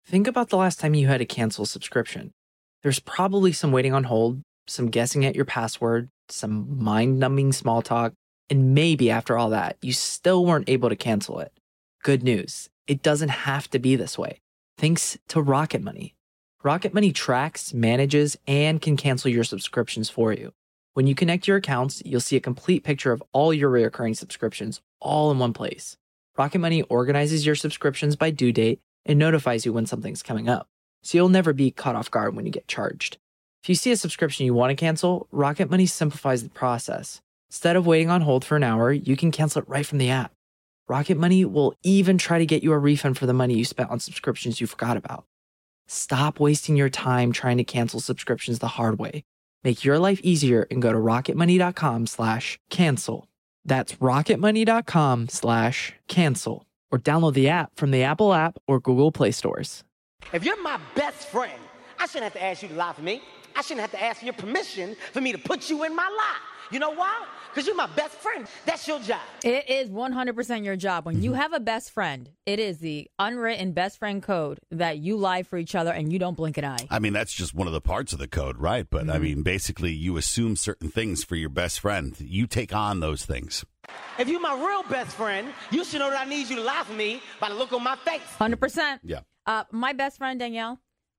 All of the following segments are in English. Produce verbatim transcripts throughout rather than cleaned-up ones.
Think about the last time you had to cancel a subscription. There's probably some waiting on hold, some guessing at your password, some mind-numbing small talk, and maybe after all that, you still weren't able to cancel it. Good news, it doesn't have to be this way. Thanks to Rocket Money. Rocket Money tracks, manages, and can cancel your subscriptions for you. When you connect your accounts, you'll see a complete picture of all your recurring subscriptions all in one place. Rocket Money organizes your subscriptions by due date and notifies you when something's coming up, so you'll never be caught off guard when you get charged. If you see a subscription you want to cancel, Rocket Money simplifies the process. Instead of waiting on hold for an hour, you can cancel it right from the app. Rocket Money will even try to get you a refund for the money you spent on subscriptions you forgot about. Stop wasting your time trying to cancel subscriptions the hard way. Make your life easier and go to rocketmoney.com slash cancel. That's rocketmoney.com slash cancel. Or download the app from the Apple app or Google Play stores. If you're my best friend, I shouldn't have to ask you to lie for me. I shouldn't have to ask for your permission for me to put you in my life. You know why? Because you're my best friend. That's your job. It is one hundred percent your job. When you have a best friend, it is the unwritten best friend code that you lie for each other and you don't blink an eye. I mean, that's just one of the parts of the code, right? But, mm-hmm. I mean, basically, you assume certain things for your best friend. You take on those things. If you're my real best friend, you should know that I need you to lie for me by the look on my face. one hundred percent. Yeah. Uh, my best friend, Danielle,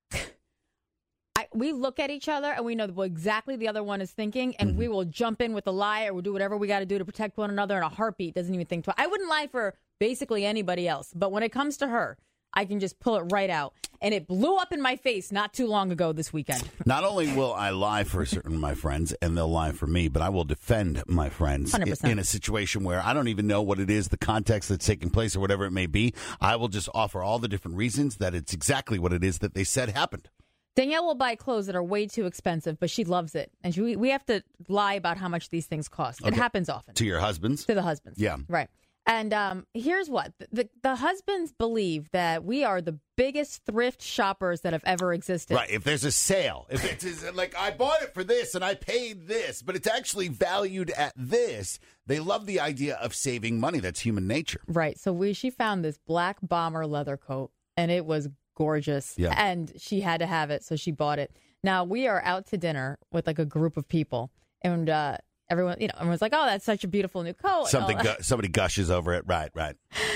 I, we look at each other and we know what exactly the other one is thinking, and mm-hmm. we will jump in with a lie or we'll do whatever we got to do to protect one another in a heartbeat. Doesn't even think twice. I wouldn't lie for basically anybody else, but when it comes to her, I can just pull it right out. And it blew up in my face not too long ago this weekend. Not only will I lie for certain of my friends, and they'll lie for me, but I will defend my friends one hundred percent. In a situation where I don't even know what it is, the context that's taking place or whatever it may be. I will just offer all the different reasons that it's exactly what it is that they said happened. Danielle will buy clothes that are way too expensive, but she loves it. And she, we have to lie about how much these things cost. Okay. It happens often. To your husbands? To the husbands. Yeah. Right. And um, here's what. The, the husbands believe that we are the biggest thrift shoppers that have ever existed. Right. If there's a sale, if it's like, I bought it for this and I paid this, but it's actually valued at this, they love the idea of saving money. That's human nature. Right. So we she found this black bomber leather coat, and it was gorgeous. Yeah. And she had to have it, so she bought it. Now, we are out to dinner with like a group of people, and uh, everyone, you know, everyone's like, oh, that's such a beautiful new coat. Something, gu- somebody gushes over it. Right, right.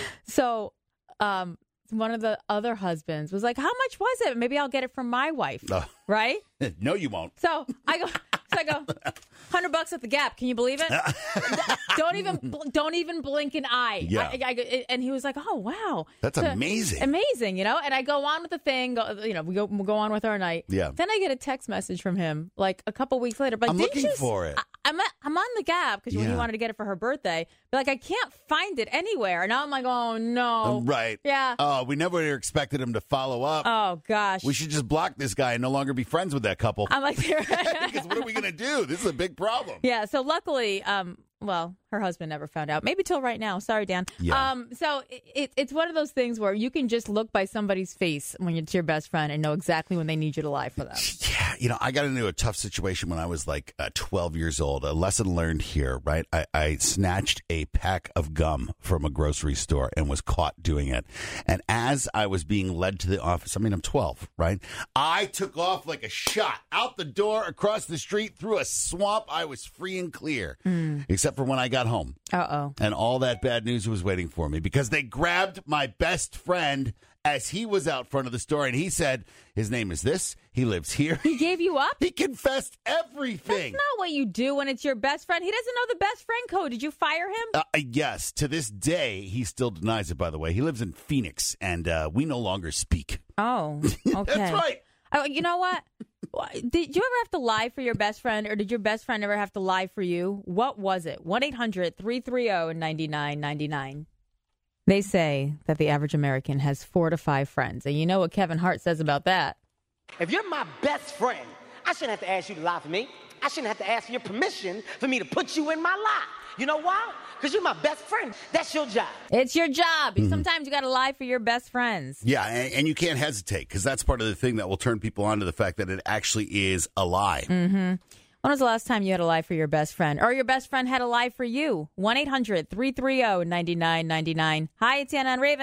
So um, one of the other husbands was like, how much was it? Maybe I'll get it from my wife. Uh, right? No, you won't. So I go, so I go, hundred bucks at the Gap. Can you believe it? don't even, don't even blink an eye. Yeah. I, I, and he was like, oh, wow. That's so, amazing. Amazing, you know? And I go on with the thing, go, you know, we go, we go on with our night. Yeah. Then I get a text message from him like a couple weeks later. But I'm didn't looking you, for it. I, I'm, at, I'm on the Gap because yeah. he wanted to get it for her birthday. But like, I can't find it anywhere. And now I'm like, oh, no. Right. Yeah. Oh, we never expected him to follow up. Oh, gosh. We should just block this guy and no longer be friends with that couple. I'm like, because what are we going to do? This is a big problem. Yeah. So luckily, um, well, her husband never found out. Maybe till right now. Sorry, Dan. Yeah. Um, so it, it's one of those things where you can just look by somebody's face when it's your best friend and know exactly when they need you to lie for them. Yeah. You know, I got into a tough situation when I was like uh, twelve years old. A lesson learned here, right? I, I snatched a pack of gum from a grocery store and was caught doing it. And as I was being led to the office, I mean, I'm twelve, right? I took off like a shot out the door, across the street, through a swamp. I was free and clear, mm. except for when I got home. Uh-oh. And all that bad news was waiting for me because they grabbed my best friend as he was out front of the store, and he said, his name is this, he lives here. He gave you up? He confessed everything. That's not what you do when it's your best friend. He doesn't know the best friend code. Did you fire him? Uh, yes. To this day, he still denies it, by the way. He lives in Phoenix, and uh, we no longer speak. Oh, okay. That's right. Oh, you know what? Did you ever have to lie for your best friend, or did your best friend ever have to lie for you? What was it? one eight hundred three three zero nine nine nine nine. They say that the average American has four to five friends. And you know what Kevin Hart says about that. If you're my best friend, I shouldn't have to ask you to lie for me. I shouldn't have to ask for your permission for me to put you in my life. You know why? Because you're my best friend. That's your job. It's your job. Mm-hmm. Sometimes you got to lie for your best friends. Yeah, and, and you can't hesitate because that's part of the thing that will turn people on to the fact that it actually is a lie. Mm-hmm. When was the last time you had a lie for your best friend? Or your best friend had a lie for you? one eight hundred three three zero nine nine nine nine. Hi, it's Anna and Raven.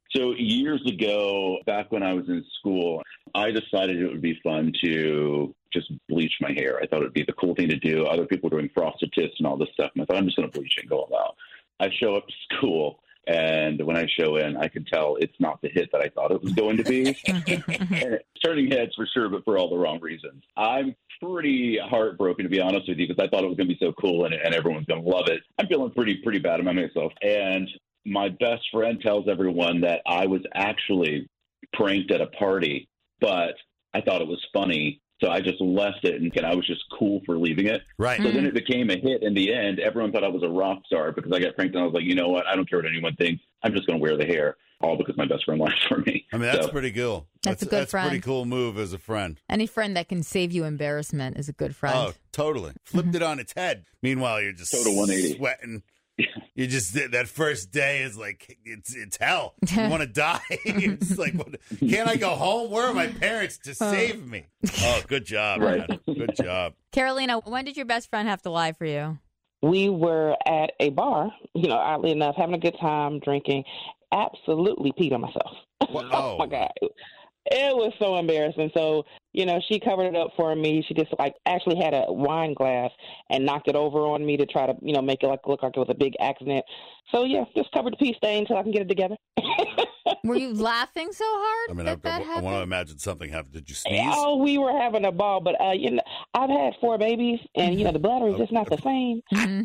So years ago, back when I was in school, I decided it would be fun to just bleach my hair. I thought it would be the cool thing to do. Other people were doing frosted tips and all this stuff. And I thought, I'm just going to bleach it and go all out. I show up to school, and when I show in, I could tell it's not the hit that I thought it was going to be. And it's turning heads for sure, but for all the wrong reasons. I'm pretty heartbroken, to be honest with you, because I thought it was going to be so cool and, and everyone's going to love it. I'm feeling pretty, pretty bad about myself. And my best friend tells everyone that I was actually pranked at a party, but I thought it was funny. So I just left it, and I was just cool for leaving it. Right. So mm-hmm. then it became a hit in the end. Everyone thought I was a rock star because I got pranked, and I was like, you know what? I don't care what anyone thinks. I'm just going to wear the hair, all because my best friend laughed for me. I mean, that's so. pretty cool. That's, That's, a good that's friend. a pretty cool move as a friend. Any friend that can save you embarrassment is a good friend. Oh, totally. Flipped it on its head. Meanwhile, you're just Total one eighty. Sweating. You just that first day is like it's it's hell. You want to die. It's like, what, can't I go home? Where are my parents to save me? Oh, good job, Right. man. Good job. Carolina, when did your best friend have to lie for you? We were at a bar, you know, oddly enough, having a good time, drinking. Absolutely peed on myself. What? Oh, my God. It was so embarrassing. So, you know, she covered it up for me. She just, like, actually had a wine glass and knocked it over on me to try to, you know, make it like look like it was a big accident. So, yeah, just covered the pee stain until I can get it together. Were you laughing so hard I mean, that I, that I, I happened? want to imagine something happened. Did you sneeze? Oh, we were having a ball, but, uh, you know, I've had four babies, and, you know, the bladder is just not the same.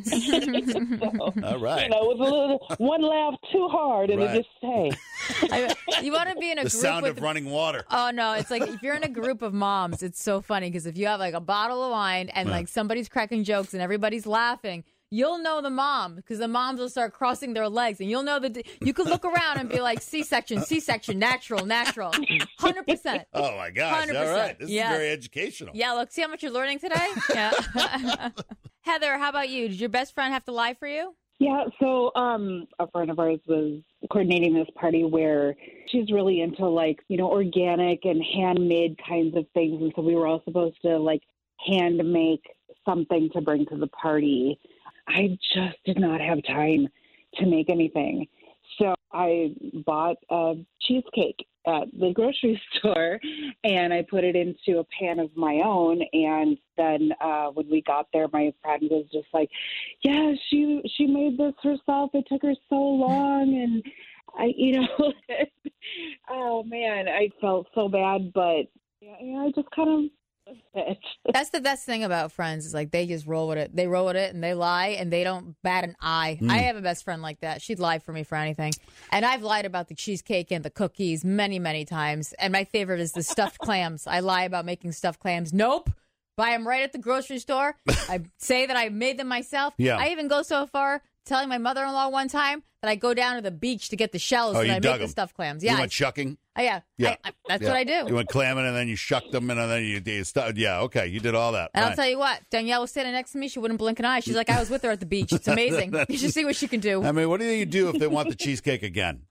Mhm. So, All right. you know, it was a little, one laugh too hard, and Right. it just, hey. I- you want to be in a The group sound with of running water. Oh no, it's like if you're in a group of moms, it's so funny because if you have like a bottle of wine and Yeah. like somebody's cracking jokes and everybody's laughing, you'll know the mom because the moms will start crossing their legs and you'll know that you could look around and be like C-section, C-section, natural, natural, one hundred percent. Oh, my gosh. one hundred All percent. right. This Yes. is very educational. Yeah, look, see how much you're learning today? Yeah. Heather, how about you? Did your best friend have to lie for you? Yeah, so um, a friend of ours was coordinating this party where she's really into, like, you know, organic and handmade kinds of things. And so we were all supposed to, like, hand make something to bring to the party. I just did not have time to make anything. So I bought a cheesecake at the grocery store, and I put it into a pan of my own. And then uh, when we got there, my friend was just like, yeah, she she made this herself. It took her so long. And I, you know, oh, man, I felt so bad. But yeah, I just kind of That's the best thing about friends is like they just roll with it. They roll with it and they lie and they don't bat an eye. Mm. I have a best friend like that. She'd lie for me for anything. And I've lied about the cheesecake and the cookies many, many times. And my favorite is the stuffed clams. I lie about making stuffed clams. Nope. Buy them right at the grocery store. I say that I made them myself. Yeah. I even go so far telling my mother-in-law one time that I go down to the beach to get the shells Oh, and you I dug make the them. stuffed clams. You Yeah. went shucking? Oh, yeah. Yeah. I, I, that's Yeah. what I do. You went clamming, and then you shucked them, and then you, you stu- yeah, okay, you did all that. And Right. I'll tell you what, Danielle was standing next to me. She wouldn't blink an eye. She's like, I was with her at the beach. It's amazing. You should see what she can do. I mean, what do you do if they want the cheesecake again?